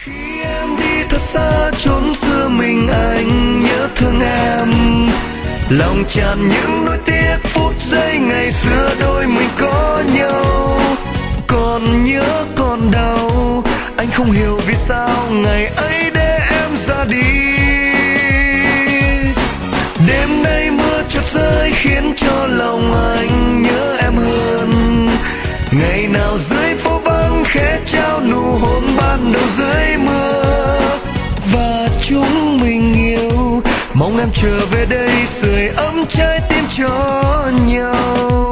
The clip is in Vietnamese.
Khi em đi thật xa chốn xưa mình anh nhớ thương em, lòng tràn những nỗi tiếc phút giây ngày xưa đôi mình có nhau. Còn nhớ còn đau, anh không hiểu vì sao ngày ấy để em ra đi. Đêm nay mưa chợt rơi khiến cho lòng anh nhớ em hơn. Ngày nào dưới phố vắng khẽ trao nụ hôn ban đầu dưới mưa. Và chúng mình yêu, mong em trở về đây sưởi ấm trái tim cho nhau.